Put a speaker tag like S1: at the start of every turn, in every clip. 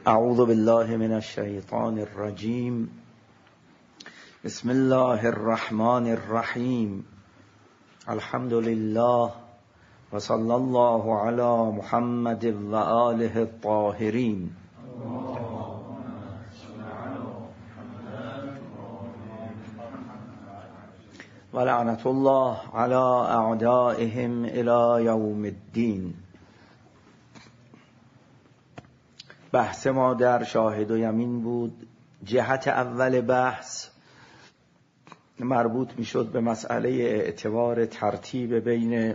S1: اعوذ بالله من الشیطان الرجیم. بسم الله الرحمن الرحیم. الحمد لله و صلی الله علی محمد و آله الطاهرین. و لعنت الله علی اعدائهم الی یوم الدین. بحث ما در شاهد و یمین بود. جهت اول بحث مربوط می شد به مسئله اعتبار ترتیب بین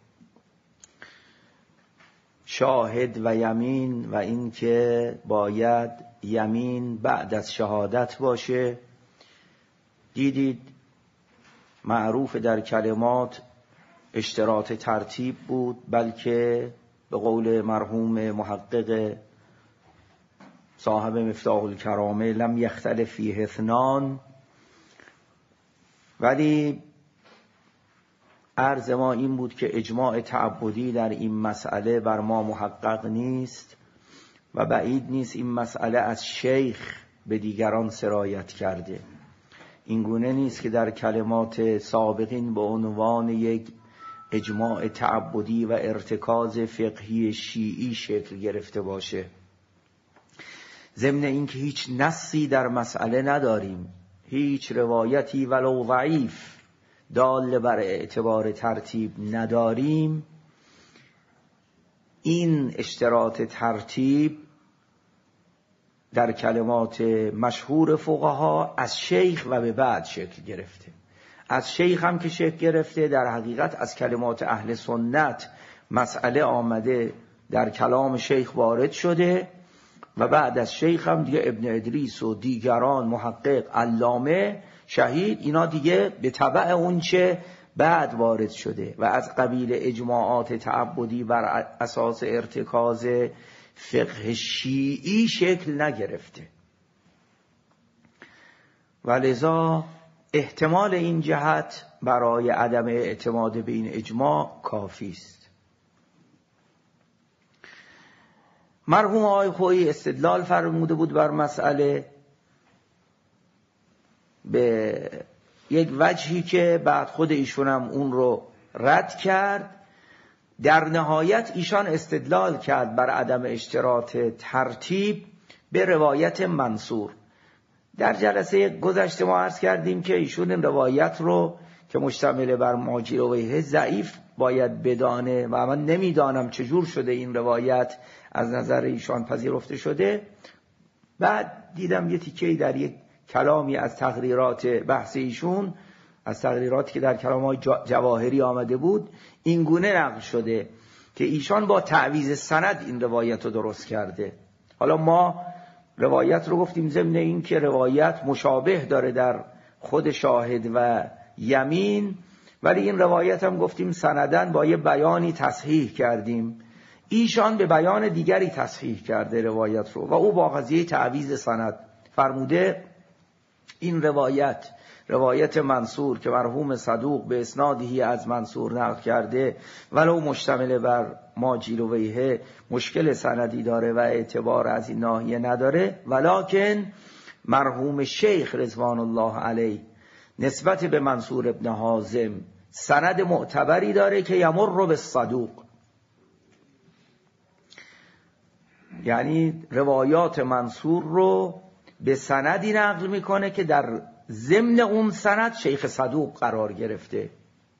S1: شاهد و یمین و اینکه باید یمین بعد از شهادت باشه. دیدید معروف در کلمات اشتراط ترتیب بود، بلکه به قول مرحوم محقق صاحب مفتاح الکرامه لم یختلف فیه اثنان. ولی عرض ما این بود که اجماع تعبدی در این مسئله بر ما محقق نیست و بعید نیست این مسئله از شیخ به دیگران سرایت کرده. این گونه نیست که در کلمات سابقین به عنوان یک اجماع تعبدی و ارتکاز فقهی شیعی شکل گرفته باشه. ضمن اینکه هیچ نصی در مسئله نداریم، هیچ روایتی ولو ضعیف دال بر اعتبار ترتیب نداریم، این اشتراط ترتیب در کلمات مشهور فقها از شیخ و به بعد شکل گرفته. از شیخ هم که شکل گرفته، در حقیقت از کلمات اهل سنت مسئله آمده در کلام شیخ وارد شده و بعد از شیخ هم دیگه ابن ادریس و دیگران، محقق، علامه، شهید، اینا دیگه به تبع اون چه بعد وارد شده و از قبیل اجماعات تعبدی بر اساس ارتکاز فقه شیعی شکل نگرفته. ولذا احتمال این جهت برای عدم اعتماد به این اجماع کافی است. مرحوم آقای خویی استدلال فرموده بود بر مسئله به یک وجهی که بعد خود ایشون هم اون رو رد کرد. در نهایت ایشان استدلال کرد بر عدم اشتراط ترتیب به روایت منصور. در جلسه گذشته ما عرض کردیم که ایشون این روایت رو که مشتمل بر ماجرویه ضعیف باید بدانه و من نمیدانم چجور شده این روایت از نظر ایشان پذیرفته شده. بعد دیدم یه تیکه‌ای در یک کلامی از تقریرات بحث ایشون، از تقریراتی که در کلام‌های جواهری آمده بود، این گونه نقل شده که ایشان با تعویض سند این روایت رو درست کرده. حالا ما روایت رو گفتیم ضمن این که روایت مشابه داره در خود شاهد و یمین، ولی این روایت هم گفتیم سندن با یه بیانی تصحیح کردیم. ایشان به بیان دیگری تصحیح کرده روایت رو و او با قضیه تعویض سند فرموده این روایت منصور که مرحوم صدوق به اسنادی از منصور نقل کرده ولو مشتمل بر ماجیلویه مشکل سندی داره و اعتبار از این ناحیه نداره، ولکن مرحوم شیخ رضوان الله علیه نسبت به منصور ابن حازم سند معتبری داره که یمر به صدوق، یعنی روایات منصور رو به سندی نقل میکنه که در ضمن اون سند شیخ صدوق قرار گرفته.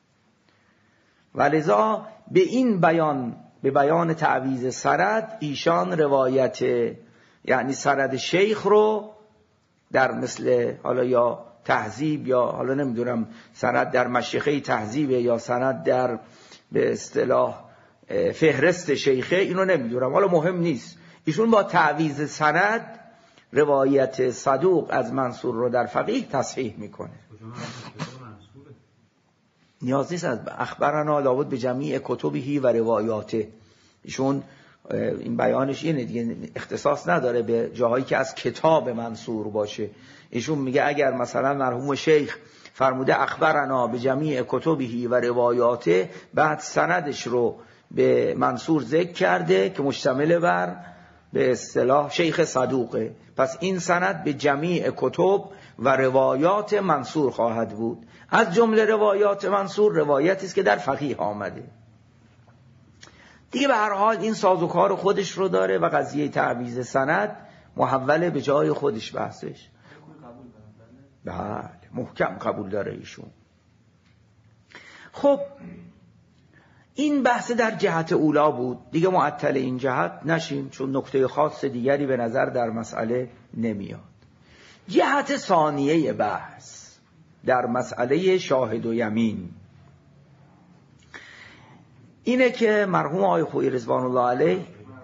S1: ولذا به این بیان، به بیان تعویض سند، ایشان روایت یعنی سند شیخ رو در مثل حالا یا تهذیب یا حالا نمیدونم سند در مشیخه تهذیب یا سند در به اصطلاح فهرست شیخه، اینو نمیدونم، حالا مهم نیست، ایشون با تعویض سند روایت صدوق از منصور رو در فقیه تصحیح میکنه. نیاز نیست از اخبرنا لابد به جمیع کتبه و روایاته. ایشون این بیانش اینه دیگه، اختصاص نداره به جاهایی که از کتاب منصور باشه. ایشون میگه اگر مثلا مرحوم شیخ فرموده اخبرنا به جمیع کتبه و روایاته، بعد سندش رو به منصور ذکر کرده که مشتمل بر به اصطلاح شیخ صدوقه. پس این سند به جمیع کتب و روایات منصور خواهد بود. از جمله روایات منصور روایتی است که در فقیه آمده. دیگه به هر حال این سازوکار خودش رو داره و قضیه تعویض سند محول به جای خودش بحثش. بله محکم قبول داره ایشون. خب این بحث در جهت اولا بود، دیگه معطل این جهت نشیم چون نکته خاص دیگری به نظر در مسئله نمیاد. جهت ثانیه بحث در مسئله شاهد و یمین اینه که مرحوم آقای خویی رضوان الله علیه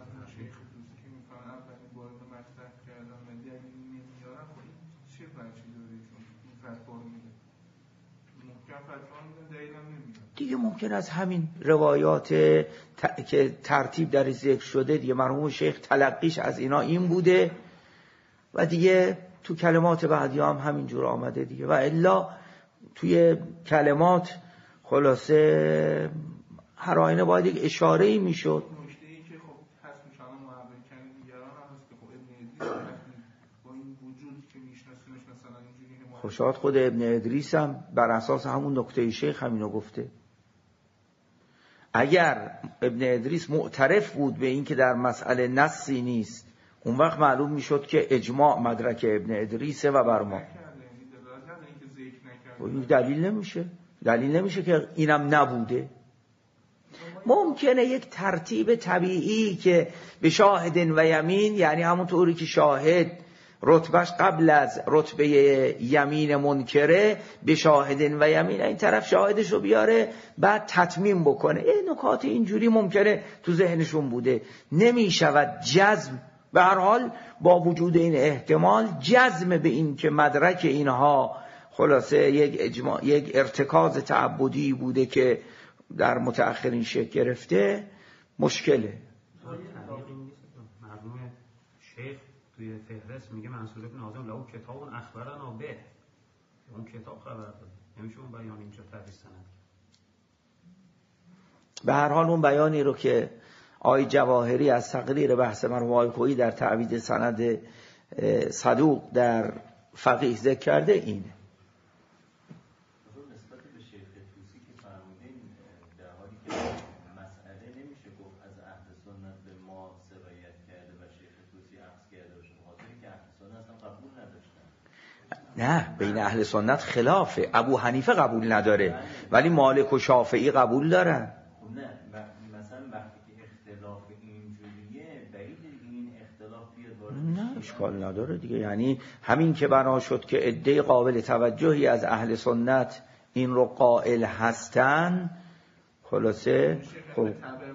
S1: دیگه ممکن از همین روایات که ترتیب در ذکر شده دیگه مرحوم شیخ تلقیش از اینا این بوده و دیگه تو کلمات بعدی هم همینجور آمده دیگه. و الا توی کلمات خلاصه هر آینه باید یک اشاره‌ای میشد.
S2: نکته‌ای که خب هست میشن معبر کردن دیگران هم هست که خب ابن ادریس با این وجود که میشناسیمش مثلا اینجوری
S1: خب شاید خود ابن ادریس هم بر اساس همون نکته شیخ همینو گفته. اگر ابن ادریس معترف بود به این که در مسئله نصی نیست اون وقت معلوم میشد که اجماع مدرک ابن ادریسه و بر ما دلیل نمیشه که اینم نبوده. ممکنه یک ترتیب طبیعی که به شاهد و یمین، یعنی همون طوری که شاهد رتبهش قبل از رتبه یمین منکره به شاهد و یمین این طرف شاهدش رو بیاره بعد تتمیم بکنه. این نکات اینجوری ممکنه تو ذهنشون بوده. نمی شود جزم به هر حال با وجود این احتمال جزم به این که مدرک اینها خلاصه یک اجماع یک ارتکاز تعبدی بوده که در متأخرین شکل گرفته مشکله.
S3: مرحوم شیخ توی فهرست میگه منصور بن اعظم له کتاب اخبرنا به، اون کتاب خبر داده، نمیشه اون بیان اینجا تعویض سند.
S1: به هر حال اون بیانی رو که آقای جواهری از تقریر بحث مرحوم آقای خویی در تعویض سند صدوق در فقیه ذکر کرده اینه. نه بین اهل سنت خلافه. ابو حنیفه قبول نداره ولی مالک و شافعی قبول دارن.
S4: نه مثلا وقتی که اختلاف اینجوریه بعید این اختلاف بیاد وارد
S1: نه اشکال نداره دیگه. یعنی همین که بنا شد که عده قابل توجهی از اهل سنت این رو قائل هستن خلاصه خب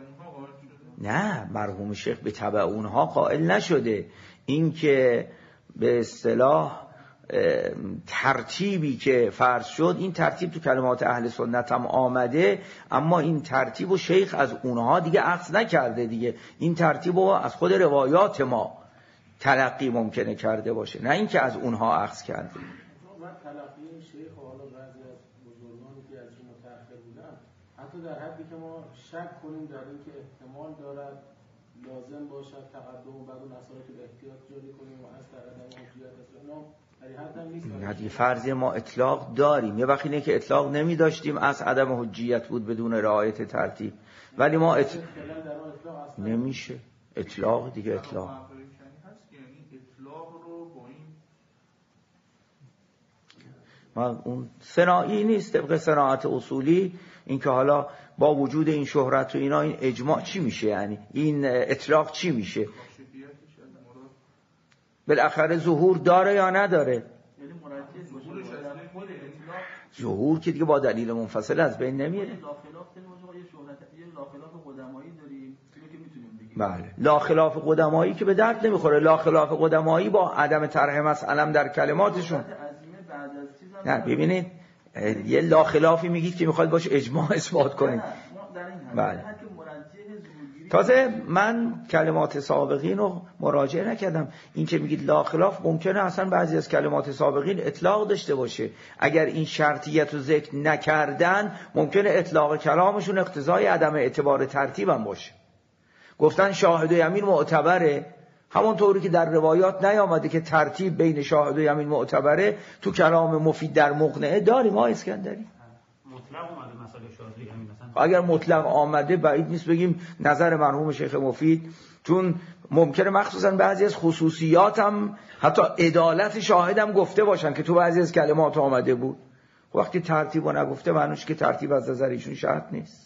S1: نه مرحوم شیخ به تبع اونها قائل نشده. این که به اصطلاح ترتیبی که فرض شد این ترتیب تو کلمات اهل سنت هم آمده اما این ترتیب و شیخ از اونها دیگه اخذ نکرده دیگه. این ترتیب رو از خود روایات ما تلقی ممکنه کرده باشه نه اینکه از اونها اخذ کرده.
S5: من تلقی شیخ و حالا بعضی از بزرگانی که از این متأخر بودن حتی در حدی که ما شک کنیم در این که احتمال دارد لازم باشد تقدم و بعد اون مسائل که به احتیاط جاری کنیم و از تقدم حجیت اسلام نه دیگه فرضی ما اطلاق داریم. یه وقت اینه که اطلاق نمی داشتیم از عدم حجیت بود بدون رعایت ترتیب ولی ما نمیشه اطلاق دیگه. اطلاق ما اون صناعی نیست طبق صناعت اصولی. این که حالا با وجود این شهرت و اینا این اجماع چی میشه؟ یعنی این اطلاق چی میشه؟ بالاخره ظهور داره یا نداره؟ ظهور که دیگه با دلیل منفصل از بین نمیره. بله لا خلاف قدمایی که به درد نمیخوره. لا خلاف قدمایی با عدم طرح مسئله در کلماتشون. نه ببینید یه لا خلافی میگید که میخواد باشه اجماع اثبات کنید. بله تازه من کلمات سابقین رو مراجعه نکردم. این که میگید لا خلاف ممکنه اصلا بعضی از کلمات سابقین اطلاق داشته باشه. اگر این شرطیت رو ذکر نکردن ممکنه اطلاق کلامشون اقتضای عدم اعتبار ترتیب هم باشه. گفتن شاهد و یمین معتبره
S1: همونطوری که در روایات نیامده که ترتیب بین شاهد و یمین معتبره، تو کلام مفید در مقنعه داریم ما اسکندری.
S3: مطلق اومده مسئله شاهد و یمین مثلا.
S1: اگر مطلق آمده بعید نیست بگیم نظر مرحوم شیخ مفید، چون ممکنه مخصوصا بعضی از خصوصیات هم حتی عدالت شاهد هم گفته باشن که تو بعضی از کلمات آمده بود. وقتی ترتیب رو نگفته معنیش که ترتیب از نظر ایشون شرط نیست.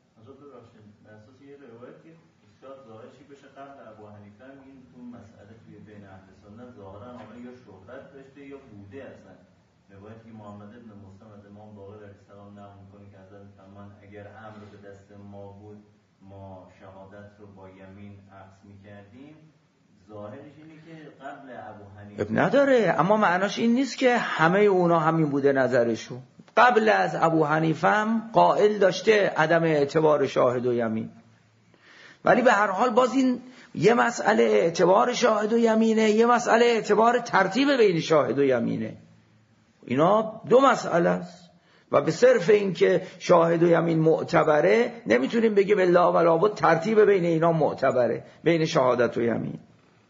S4: اگر امر به دست ما بود ما شهادت رو با یمین عکس می‌کردیم، ظاهرش اینه که قبل ابو حنیفه
S1: نداره، اما معناش این نیست که همه اونا همین بوده نظرشون. قبل از ابو حنیفه هم قائل داشته عدم اعتبار شاهد و یمین، ولی به هر حال باز این یه مسئله اعتبار شاهد و یمینه، یه مسئله اعتبار ترتیب بین شاهد و یمینه. اینا دو مسئله است و به صرف این که شاهد و یمین معتبره نمیتونیم بگیم الا ولا بود ترتیب بین اینا معتبره، بین شهادت و یمین.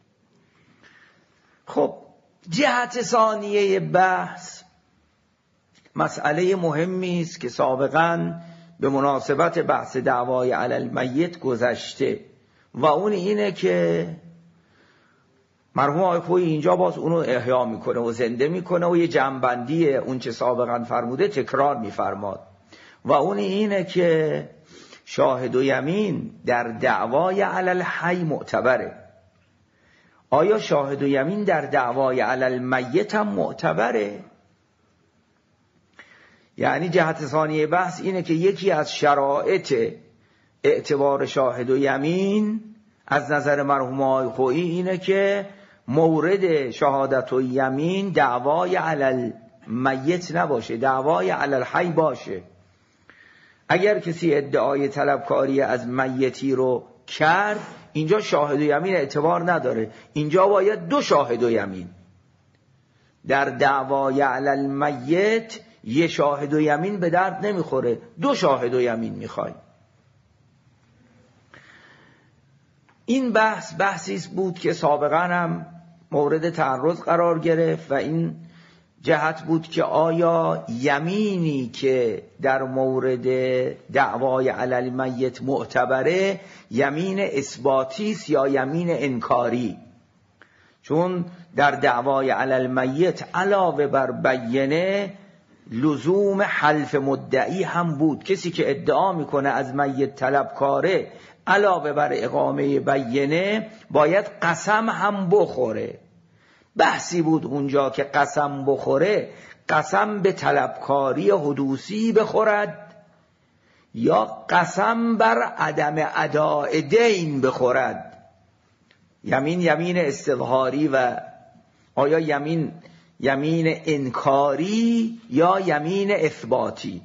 S1: خب جهت ثانیه بحث مسئله مهمی است که سابقاً به مناسبت بحث دعوای علی المیت گذشته و اون اینه که مرحوم آقای خویی اینجا باز اونو احیا میکنه و زنده میکنه و یه جنبندی اون چه سابقا فرموده تکرار میفرماد و اون اینه که شاهد و یمین در دعوای علی الحی معتبره. آیا شاهد و یمین در دعوای علی المیت هم معتبره؟ یعنی جهت ثانیه بحث اینه که یکی از شرایط اعتبار شاهد و یمین از نظر مرحوم آقای خویی اینه که مورد شهادت و یمین دعوای علی المیت نباشه، دعوای علی الحی باشه. اگر کسی ادعای طلبکاری از میتی رو کرد، اینجا شاهد و یمین اعتبار نداره، اینجا باید دو شاهد و یمین. در دعوای علی المیت یه شاهد و یمین به درد نمیخوره، دو شاهد و یمین میخوای. این بحثی بود که سابقا هم مورد تعرض قرار گرفت و این جهت بود که آیا یمینی که در مورد دعوای علی المیت معتبره یمین اثباتی است یا یمین انکاری؟ چون در دعوای علی المیت علاوه بر بینه لزوم حلف مدعی هم بود. کسی که ادعا میکنه از میت طلبکاره علاوه بر اقامه بینه باید قسم هم بخوره. بحثی بود اونجا که قسم بخوره، قسم به طلبکاری حدوثی بخورد یا قسم بر عدم اداء دین بخورد. یمین استظهاری و آیا یمین انکاری یا یمین اثباتی.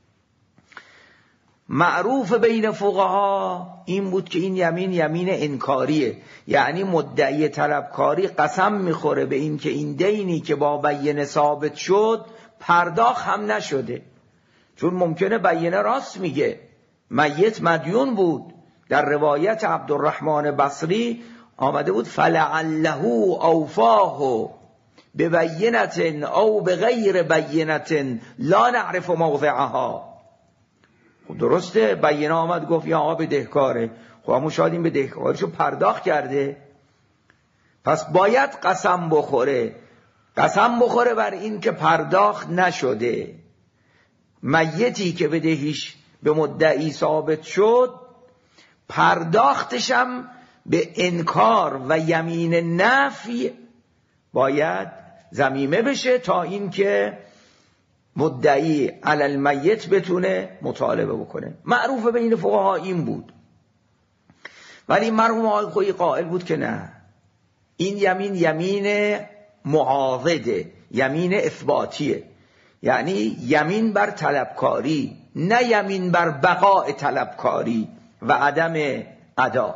S1: معروف بین فقها این بود که این یمین انکاریه، یعنی مدعی طلبکاری قسم میخوره به این که این دینی که با بینه ثابت شد پرداخت هم نشده. چون ممکنه بینه راست میگه، میت مدیون بود. در روایت عبدالرحمن بصری آمده بود فلعله اوفاه ببینت او بغیر بینت لا نعرف موضعها. خب درسته، بینه آمد گفت یا آقا بدهکاره، خب همون شاید این بدهکاریشو پرداخت کرده، پس باید قسم بخوره بر این که پرداخت نشده. میتی که بدهیش به مدعی ثابت شد پرداختشم به انکار و یمین نفی باید ضمیمه بشه تا این که مدعی علی المیت بتونه مطالبه بکنه. معروف بین فقها این بود. ولی مرحوم آقای خویی قائل بود که نه، این یمین معاضده، یمین اثباتیه، یعنی یمین بر طلبکاری، نه یمین بر بقاء طلبکاری و عدم ادا.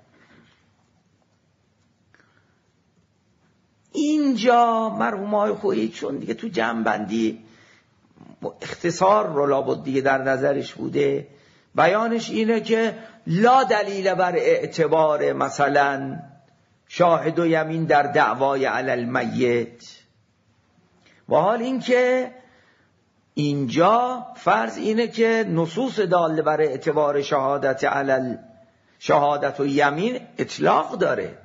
S1: اینجا مرحوم آقای خویی چون دیگه تو جمع‌بندی اختصار رو لابد دیگه در نظرش بوده، بیانش اینه که لا دلیل بر اعتبار مثلا شاهد و یمین در دعوای علی المیت. و حال این که اینجا فرض اینه که نصوص داله بر اعتبار شهادت علی شهادت و یمین اطلاق داره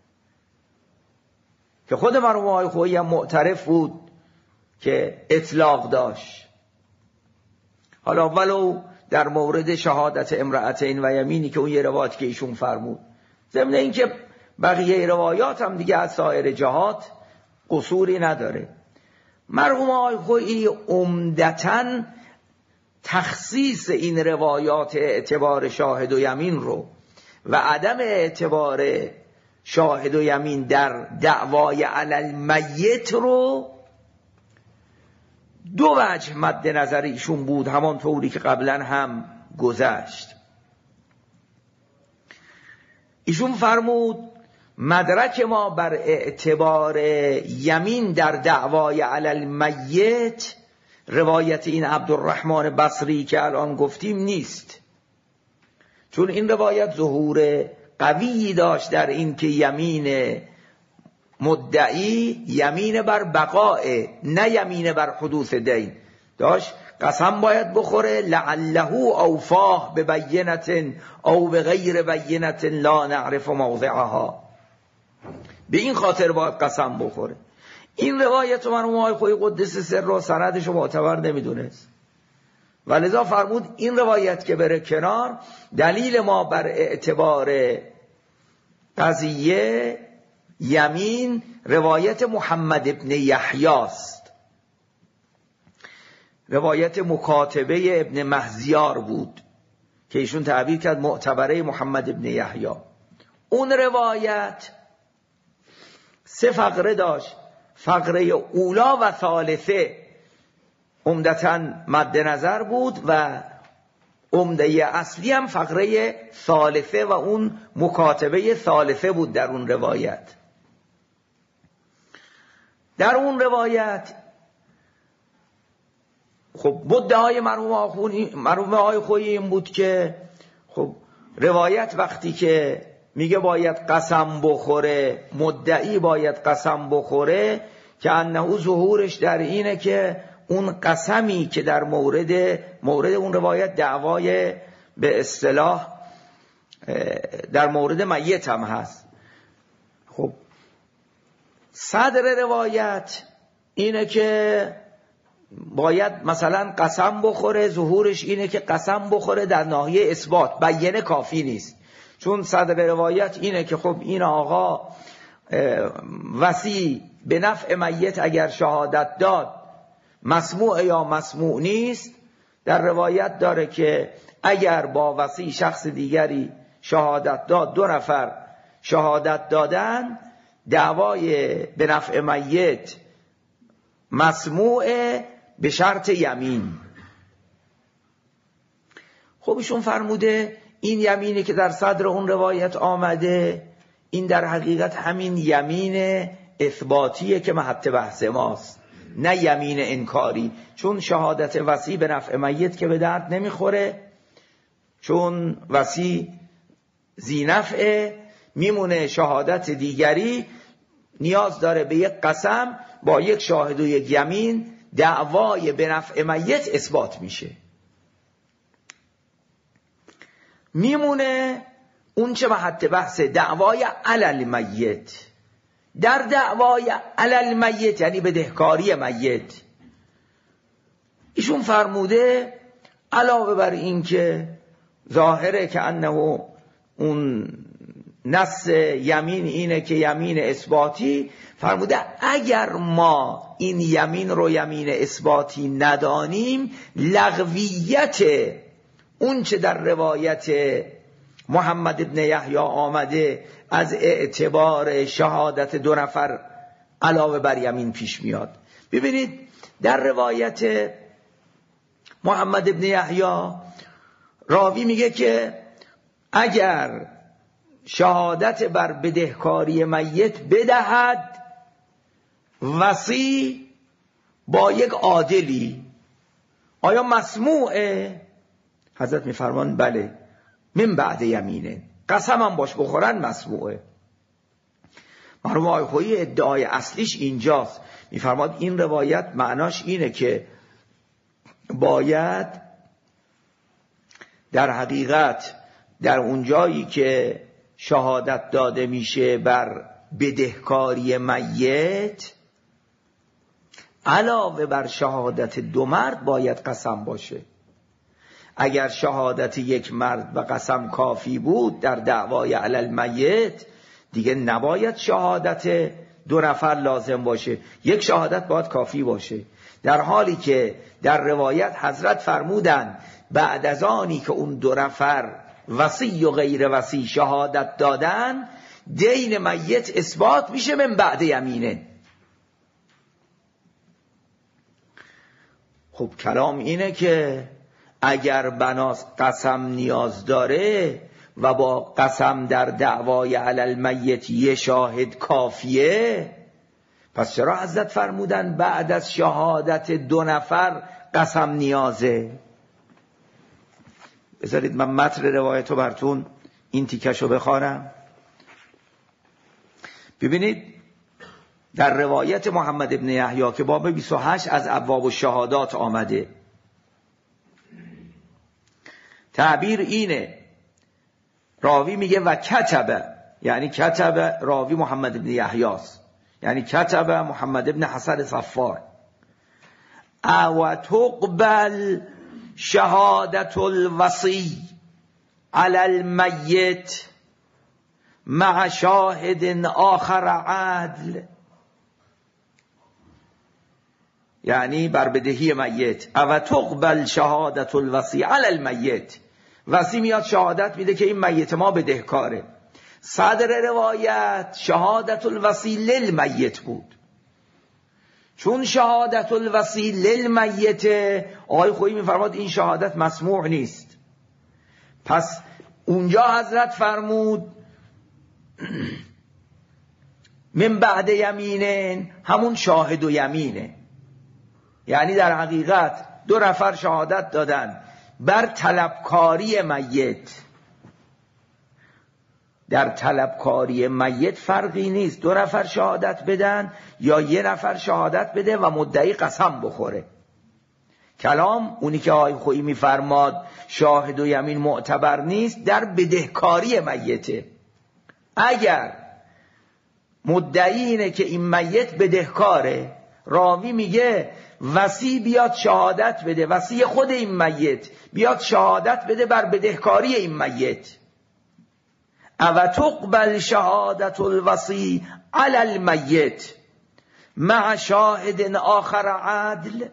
S1: که خود مرحوم آقای خویی هم معترف بود که اطلاق داشت. حالا ولو در مورد شهادت امرأتین و یمینی که اون یه روایت که ایشون فرمود، ضمن این که بقیه روایات هم دیگه از سایر جهات قصوری نداره. مرحوم آقای خویی عمدتاً تخصیص این روایات اعتبار شاهد و یمین رو و عدم اعتبار شاهد و یمین در دعوای علی المیت رو دو وجه مد نظر ایشون بود، همان طوری که قبلا هم گذشت. ایشون فرمود مدرک ما بر اعتبار یمین در دعوای علی المیت روایت این عبدالرحمن بصری که الان گفتیم نیست، چون این روایت ظهور قوی داشت در این که یمین مدعی یمین بر بقاء نه یمین بر حدوث دین داشت. قسم باید بخوره لعله اوفاه ببینت او بغیر بینت لا نعرف موضعها، به این خاطر باید قسم بخوره. این روایت مرحوم آقای خویی قدس سر و سندش رو معتبر نمیدونست و لذا فرمود این روایت که بره کنار، دلیل ما بر اعتبار قضیه یمین روایت محمد ابن یحیی است، روایت مکاتبه ابن مهزیار بود که ایشون تعبیر کرد معتبره محمد ابن یحیی. اون روایت 3 فقره داشت، فقره اولا و ثالثه عمدتاً مد نظر بود و عمده اصلی هم فقره ثالثه و اون مکاتبه ثالثه بود در اون روایت. در اون روایت خب مدعای مرحوم آقای خویی این بود که خب روایت وقتی که میگه باید قسم بخوره، مدعی باید قسم بخوره، که انه ظهورش در اینه که اون قسمی که در مورد اون روایت دعوای به اصطلاح در مورد میت هم هست. خب صدر روایت اینه که باید مثلا قسم بخوره، ظهورش اینه که قسم بخوره در ناحیه اثبات، بیانه کافی نیست. چون صدر روایت اینه که خب این آقا وصی به نفع میت اگر شهادت داد مسموع یا مسموع نیست. در روایت داره که اگر با وصی شخص دیگری شهادت داد، 2 نفر شهادت دادن، دعوای به نفع میت مسموع به شرط یمین. خب ایشون فرموده این یمینی که در صدر اون روایت آمده این در حقیقت همین یمین اثباتیه که محط بحث ماست، نه یمین انکاری. چون شهادت وصی به نفع میت که به درد نمیخوره، چون وصی ذی نفعه، میمونه شهادت دیگری نیاز داره به یک قسم، با یک شاهد و یک یمین دعوای به نفع میت اثبات میشه. میمونه اون چه محط بحث دعوای علی المیت. در دعوای علی المیت یعنی بدهکاری میت، ایشون فرموده علاوه بر این که ظاهره که انه اون نص یمین اینه که یمین اثباتی، فرموده اگر ما این یمین رو یمین اثباتی ندانیم، لغویت اون چه در روایت محمد ابن یحیی آمده از اعتبار شهادت 2 نفر علاوه بر یمین پیش میاد. ببینید در روایت محمد ابن یحیی راوی میگه که اگر شهادت بر بدهکاری میت بدهد وصی با یک عادلی، آیا مسموعه؟ حضرت میفرمان بله، من بعد یمینه، قسم هم باش بخورن مسموعه. مرحوم آقای خویی ادعای اصلیش اینجاست. میفرماد این روایت معناش اینه که باید در حقیقت در اونجایی که شهادت داده میشه بر بدهکاری میت، علاوه بر شهادت دو مرد باید قسم باشه. اگر شهادت یک مرد و قسم کافی بود در دعوای علی المیت، دیگه نباید شهادت دو نفر لازم باشه، یک شهادت باید کافی باشه. در حالی که در روایت حضرت فرمودن بعد از آنی که اون دو نفر وصی و غیر وصی شهادت دادن، دین میت اثبات میشه من بعد یمینه. خب کلام اینه که اگر بناس قسم نیاز داره و با قسم در دعوای علی المیت یه شاهد کافیه، پس چرا حضرت فرمودن بعد از شهادت دو نفر قسم نیازه؟ بذارید من متن روایتو براتون این تیکشو بخوانم. ببینید در روایت محمد ابن یحیی که باب 28 از ابواب الشهادات آمده، تعبیر اینه، راوی میگه و کتب، یعنی کتب راوی محمد ابن یحیی است، یعنی کتب محمد ابن حسن صفار، او تقبل شهادت الوصی علی المیت مع شاهد آخر عدل، یعنی بر بدهی میت. او تقبل شهادت الوصی علی المیت، وصی میاد شهادت میده که این میت ما بدهکاره. صدر روایت شهادت الوصی للمیت بود، چون شهادت الوصی للمیت آقای خویی میفرماد این شهادت مسموع نیست. پس اونجا حضرت فرمود من بعد یمینه، همون شاهد و یمینه، یعنی در حقیقت دو نفر شهادت دادن بر طلبکاری میت. در طلبکاری میت فرقی نیست دو نفر شهادت بدن یا یه نفر شهادت بده و مدعی قسم بخوره. کلام اونی که آقای خویی میفرماد شاهد و یمین معتبر نیست در بدهکاری میته. اگر مدعی اینه که این میت بدهکاره، راوی میگه وصی بیاد شهادت بده، وصی خود این میت بیاد شهادت بده بر بدهکاری این میت، او تقبل شهادت الوصی علی المیت مع شاهد آخر عدل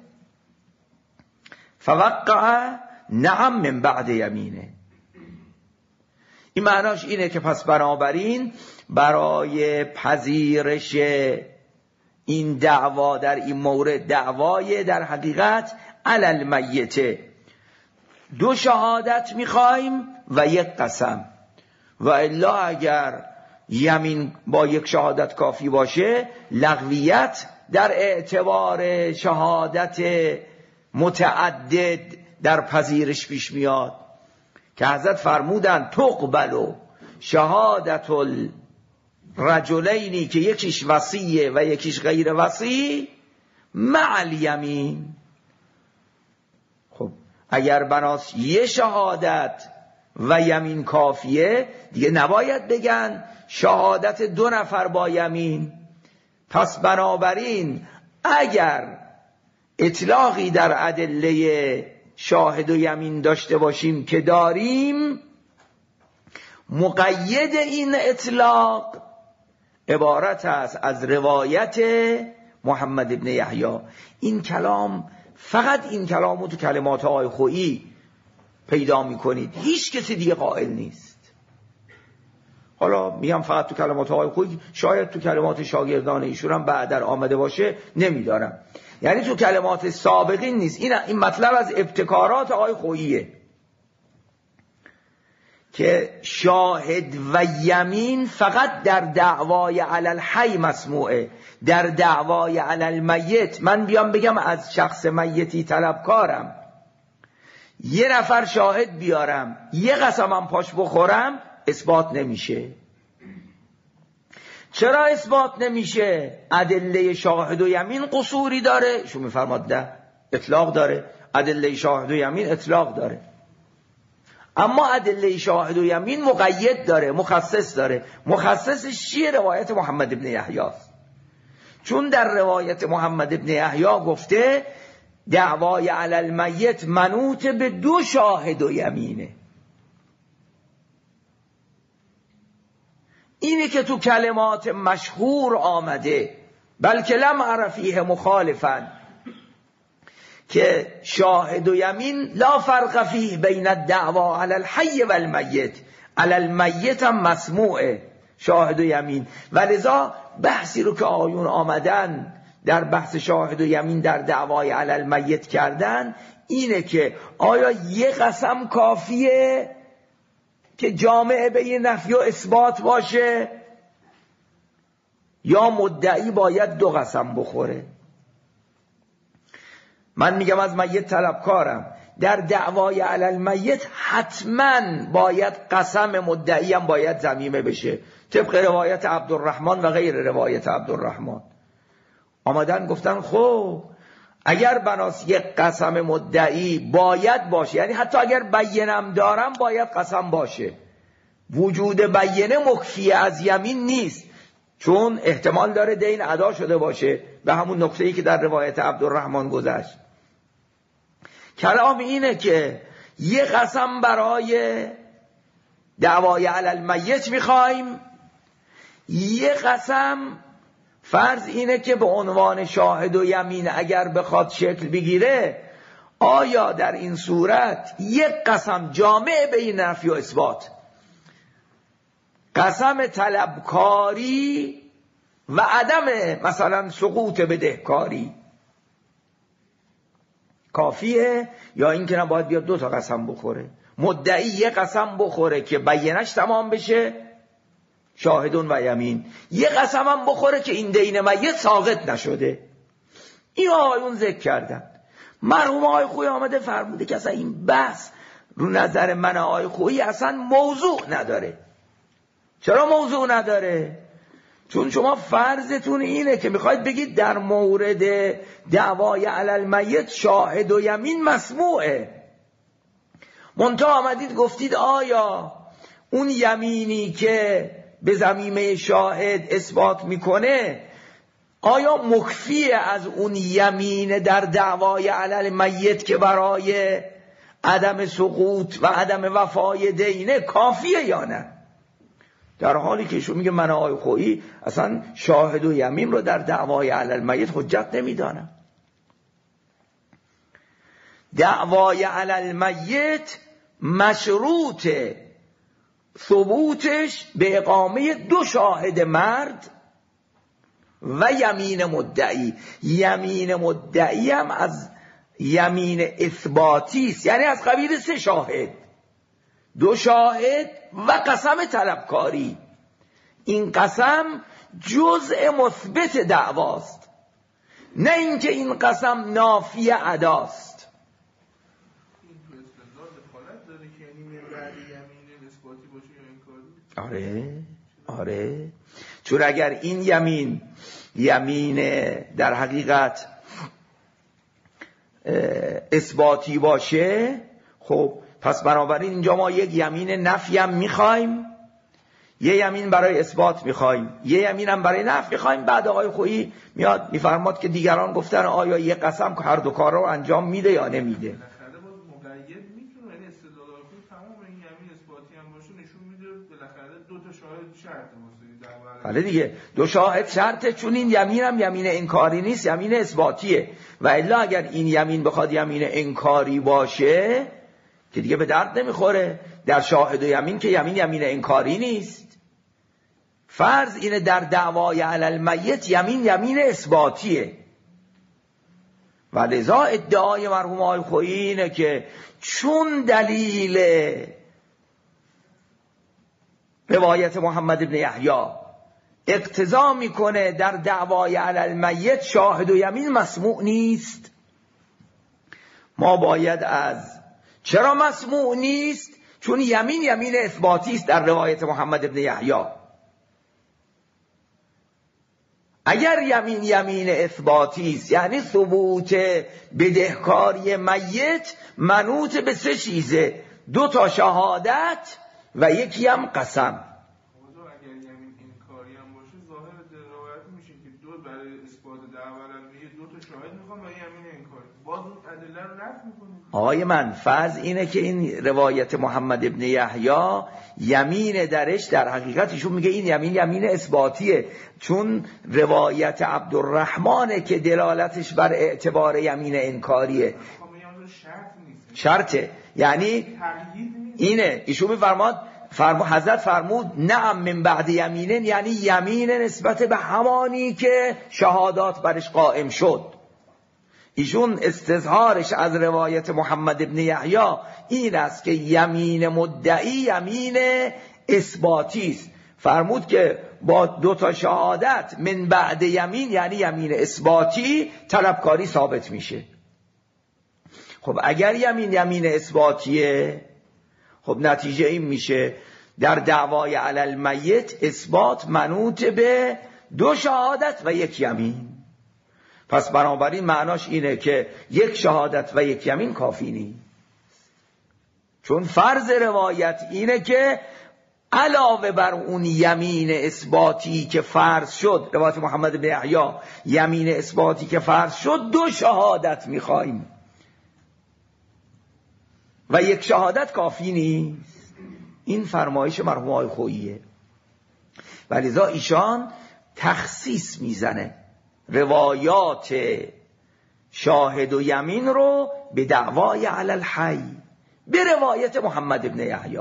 S1: فوقع نعم من بعد یمینه. این معناش اینه که پس بنابراین برای پذیرش این دعوا در این مورد، دعوای در حقیقت علی المیت، دو شهادت میخوایم و یک قسم، و الا اگر یمین با یک شهادت کافی باشه لغویت در اعتبار شهادت متعدد در پذیرش پیش میاد که حضرت فرمودن تقبلو شهادت الرجلینی که یکیش وصیه و یکیش غیر وصی مع الیمین. خب اگر بناس یه شهادت و یمین کافیه، دیگه نباید بگن شهادت دو نفر با یمین. پس بنابراین اگر اطلاقی در ادله شاهد و یمین داشته باشیم که داریم، مقید این اطلاق عبارت است از روایت محمد ابن یحیی. این کلام فقط این کلامو تو کلمات آقای خویی پیدا میکنید، هیچ کسی دیگه قائل نیست. حالا میگم فقط تو کلمات آقای خویی، شاید تو کلمات شاگردان ایشون هم بعداً آمده باشه، نمیدارم. یعنی تو کلمات سابقین نیست. این مطلب از ابتکارات آقای خوییه که شاهد و یمین فقط در دعوای علی الحی مسموعه، در دعوای علی المیت من بیام بگم از شخص میتی طلبکارم، یه نفر شاهد بیارم، یه قسمم پاش بخورم، اثبات نمیشه. چرا اثبات نمیشه؟ ادله شاهد و یمین قصوری داره، شو میفرماد نه، اطلاق داره. ادله شاهد و یمین اطلاق داره، اما ادله شاهد و یمین مقید داره، مخصص داره. مخصصش چیه؟ روایت محمد ابن یحیی است. چون در روایت محمد ابن یحیی گفته دعوای علی المیت منوط به 2 شاهد و یمینه. اینی که تو کلمات مشهور آمده، بلکه لم عرفیه مخالفا، که شاهد و یمین لا فرق فیه بین الدعوا علی الحی و المیت. علی المیت هم مسموعه شاهد و یمین. ولذا بحثی رو که آیون آمدن در بحث شاهد و یمین در دعوای علی المیت کردن اینه که آیا یه قسم کافیه که جامعه به یه نفی و اثبات باشه، یا مدعی باید 2 قسم بخوره؟ من میگم از میت طلبکارم، در دعوای علی المیت حتما باید قسم مدعی هم باید ضمیمه بشه، طبق روایت عبدالرحمن و غیر روایت عبدالرحمن. آمدن گفتن خب اگر بناس یک قسم مدعی باید باشه، یعنی حتی اگر بینم دارم باید قسم باشه، وجود بینه مخفی از یمین نیست، چون احتمال داره دین ادا شده باشه به همون نقطه‌ای که در روایت عبدالرحمن گذشت. کلام اینه که یه قسم برای دعوای علی المیت میخوایم، یه قسم فرض اینه که به عنوان شاهد و یمین اگر بخواد شکل بگیره، آیا در این صورت یک قسم جامع بین نفی و اثبات، قسم طلبکاری و عدم مثلا سقوط بدهکاری کافیه، یا این که نباید بیاد 2 تا قسم بخوره؟ مدعی یک قسم بخوره که بینش تمام بشه، شاهدون و یمین، یک قسم هم بخوره که این دین میت ساقط نشده. این آیون ذکر کردن. مرحوم آقای خویی آمده فرموده که اصلا این بحث رو نظر من آقای خویی اصلا موضوع نداره. چرا موضوع نداره؟ چون شما فرضتون اینه که میخواید بگید در مورد دعوای علی المیت شاهد و یمین مسموعه، منتها آمدید گفتید آیا اون یمینی که به ضمیمه شاهد اثبات میکنه آیا مخفی از اون یمین در دعوای علی المیت که برای عدم سقوط و عدم وفای دینه کافیه یا نه؟ در حالی که ایشون میگه من آقای خویی اصلا شاهد و یمین رو در دعوای علی المیت حجت نمیدانم. دعوای علی المیت مشروط ثبوتش به اقامه 2 شاهد مرد و یمین مدعی. یمین مدعی هم از یمین اثباتی است، یعنی از قبیل 3 شاهد، 2 شاهد و قسم طلبکاری. این قسم جزء مثبت دعواست، نه اینکه این قسم نافی اداست.
S2: این تو استدلال دخالت داره که یعنی بعد یمین اثباتی باشه یا انکاری؟
S1: آره چون اگر این یمین در حقیقت اثباتی باشه، خب پس بنابراین اینجا ما یک یمین نفی هم میخوایم، یه یمین برای اثبات میخوایم، یه یمین هم برای نفی میخوایم. بعد آقای خویی میاد میفرماد که دیگران گفتن آیا یه قسم که هر 2 کار رو انجام میده یا نمیده.
S2: بالاخره باز مقید میتونه، یعنی استدلال خوی تمام این یمین اثباتی هم باشه نشون میده بالاخره 2 تا شاهد شرطه واسه
S1: بله دیگه 2 شاهد شرطه، چون این یمین هم یمین انکاری نیست، یمین اثباتیه. و الا اگر این یمین بخواد یمین انکاری باشه که دیگه به درد نمیخوره. در شاهد و یمین که یمین انکاری نیست. فرض اینه در دعوای علی المیت یمین اثباتیه. و لذا ادعای مرحوم آقای خویی اینه که چون دلیل روایت محمد ابن یحیی اقتضا میکنه در دعوای علی المیت شاهد و یمین مسموع نیست، ما باید چرا مسموع نیست؟ چون یمین اثباتی است در روایت محمد ابن یحیی. اگر یمین یمین اثباتی است یعنی ثبوت بدهکاری میت منوط به 3 چیزه، 2 شهادت و یکی هم قسم.
S2: اگر یمین انکاری هم باشه ظاهر روایت میشه که 2 برای اثبات دعوی 2 شاهد میخوام و یمین انکاری، باز اون ادله رو نفی میکنه.
S1: آقای من فرض اینه که این روایت محمد ابن یحیی یمین درش در حقیقت ایشون میگه این یمین یمین اثباتیه، چون روایت عبدالرحمنه که دلالتش بر اعتبار یمین انکاریه. شرطه، یعنی اینه ایشون میفرماد حضرت فرمود نعم من بعد یمینن، یعنی یمین نسبت به همانی که شهادات برش قائم شد. ایشون استظهارش از روایت محمد ابن یحیی این است که یمین مدعی یمین اثباتی است. فرمود که با 2 شهادت من بعد یمین یعنی یمین اثباتی طلبکاری ثابت میشه. خب اگر یمین یمین اثباتیه، خب نتیجه این میشه در دعوای علی المیت اثبات منوط به 2 شهادت و 1 یمین. پس بنابراین معناش اینه که 1 شهادت و 1 یمین کافی نیست، چون فرض روایت اینه که علاوه بر اون یمین اثباتی که فرض شد، روایت محمد بن یحیی یمین اثباتی که فرض شد 2 شهادت میخوایم و 1 شهادت کافی نیست. این فرمایش مرحوم آقای خوییه. ولذا ایشان تخصیص میزنه روایات شاهد و یمین رو به دعوای علی الحی به روایت محمد ابن یحیی.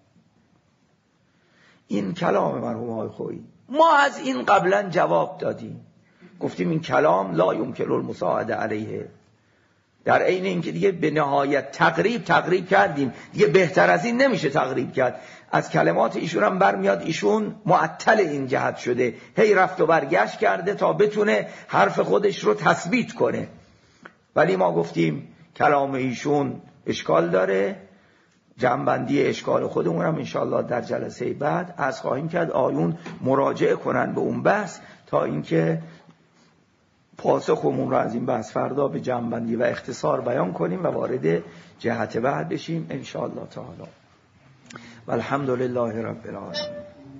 S1: این کلام مرحوم آقای خویی. ما از این قبلا جواب دادیم، گفتیم این کلام لا یمکن المساعده علیه، در عین اینکه دیگه به نهایت تقریب کردیم، دیگه بهتر از این نمیشه تقریب کرد. از کلمات ایشون هم برمیاد ایشون معطل این جهت شده، هی رفت و برگشت کرده تا بتونه حرف خودش رو تثبیت کنه. ولی ما گفتیم کلام ایشون اشکال داره، جمع‌بندی اشکال خودمون هم انشاءالله در جلسه بعد از خواهیم کرد. آیون مراجعه کنن به اون بحث تا اینکه پاسخمون رو از این بحث فردا به جمع‌بندی و اختصار بیان کنیم و وارد جهت بعد بشیم انشاءالله تعالی. والحمد لله رب العالمین.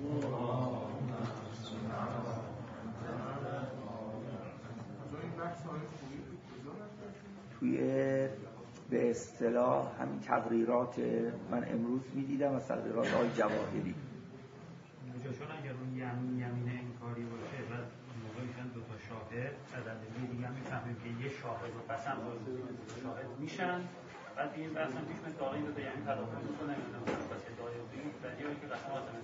S1: توی به اصطلاح همین تقریرات من امروز میدیدم از تقریرات های جواهری.
S3: چون اگر اون یمین انکاری باشه و موقعی که 2 شاهد از ادله دیگه میفهمیم که یه شاهد و قسم شاهد میشن، بعد این بحث هم پیش میاد آقای 2 یمین تداخل میکنه پس ادعای بدیهی که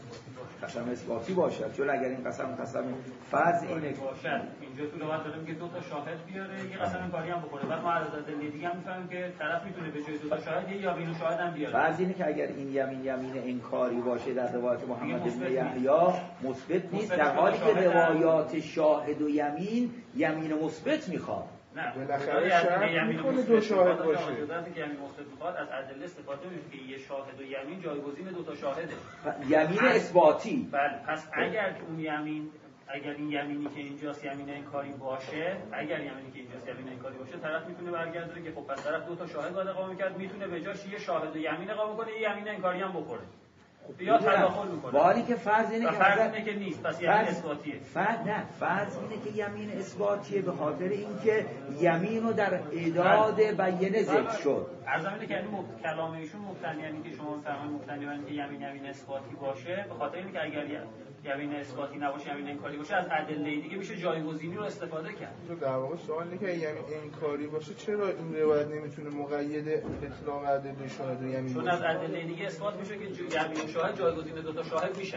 S1: قسم اثباتی باشه، چون اگر این قسم فرض اینه
S3: باشد اینجا تو روایت داریم که 2 شاهد بیاره یه قسم انکاری هم بکنه، بعد ما از ادله دیگه هم میفهمیم که طرف میتونه به جای 2 شاهد یه یمین شاهد هم بیاره.
S1: فرض اینه که اگر این یمین انکاری باشه در روایت محمد بن یحیی مثبت نیست، در حالی که روایات شاهد و یمین مثبت میخواد.
S3: نه بالاخره شرط میکنه 2 شاهد باشه. یمین مثبت میخواد از ادله استفاده میکنه که یه شاهد و یمین جایگزین 2 شاهده.
S1: یمین اثباتی.
S3: بله پس اگر اون یمین، اگر این یمینی که اینجاست یمین انکاری باشه، اگر یمینی که اینجاست یمین انکاری باشه، طرف میتونه برگردونه که خب پس طرف 2 شاهد باید اقامه کرد، میتونه به جاش یه شاهد و یمین اقامه کنه، یه یمین انکاری هم بکنه. یا تداخل میکنه.
S1: ولی که فرض اینه
S3: که نیست، پس یمین اثباتیه.
S1: فرض اینه که یمین اثباتیه به خاطر اینکه یمین رو در اعداد بیانه ذکر شد.
S3: عرض اینه که کلام ایشون مبتنی، یعنی که شما میفرمایید مبتنی بر اینکه یمین اثباتی باشه، به خاطر اینکه اگر یمین اثباتی نباشه یمین انکاری باشه، از ادله دیگه میشه جایگزینی رو استفاده کرد.
S2: در واقع سوال اینه که یمین انکاری باشه چرا این روایت نمیتونه مقید اطلاق ادله شاهد و یمین؟
S3: چون از ادله دیگه اثبات میشه که یمین و شاهد جایگزین 2 شاهد میشن.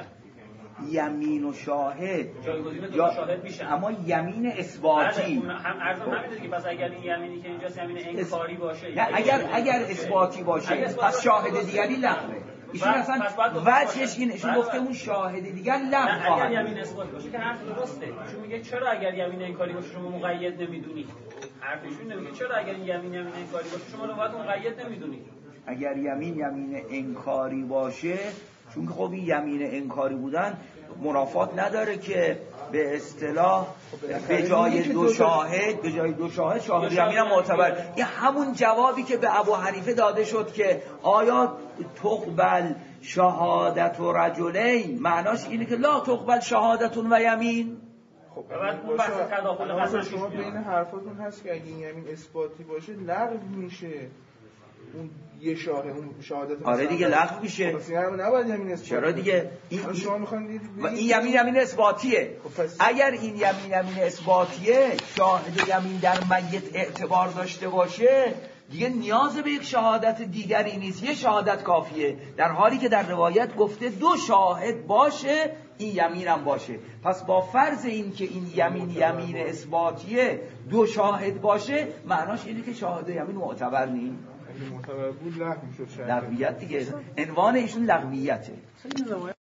S1: یمین و شاهد
S3: جایگزین 2 شاهد میشن،
S1: اما یمین اثباتی
S3: هم ارزم همینه دیگه. پس اگر این یمینی که اینجاست یمین انکاری باشه،
S1: نه اگر اثباتی باشه پس شاهد دیگری لغوه. ایشون اصلا وجهش اینه، ایشون گفته اون شاهد دیگر لغو خواهد.
S3: اگر یمین اثباتی باشه که حرف درسته. ایشون میگه چرا اگر یمین انکاری باشه شما مقید نمیدونید. حرفشون نمیگه چرا اگر یمین انکاری باشه شما رو باید مقید نمیدونید.
S1: اگر یمین انکاری باشه، چون که خب این یمین انکاری بودن منافات نداره که به اصطلاح به جای دو شاهد شاهد یمین هم معتبر. این همون جوابی که به ابو حنیفه داده شد که آیا تقبل شهادت و رجلین، معناش اینه که لا تقبل شهادتون و یمین.
S2: خب اون بحث تداخل قسم شما بین حرفاتون هست که اگه این یمین اثباتی باشه لغو میشه اون یه شاهد، اون شهادت.
S1: آره دیگه لغو میشه.
S2: پس این هم نباید یمین اثباتی.
S1: چرا دیگه
S2: شما میخواید
S1: این یمین اثباتیه. اگر این یمین اثباتیه، شاهد یمین در میت اعتبار داشته باشه، دیگه نیاز به یک شهادت دیگری نیست، یه شهادت کافیه، در حالی که در روایت گفته دو شاهد باشه این یمین هم باشه. پس با فرض این که این یمین اثباتیه، دو شاهد باشه، معناش اینه که شاهد یمین معتبر نیست.
S2: معتبر بود لغو میشد.
S1: لغویت دیگه، عنوان ایشون لغویته.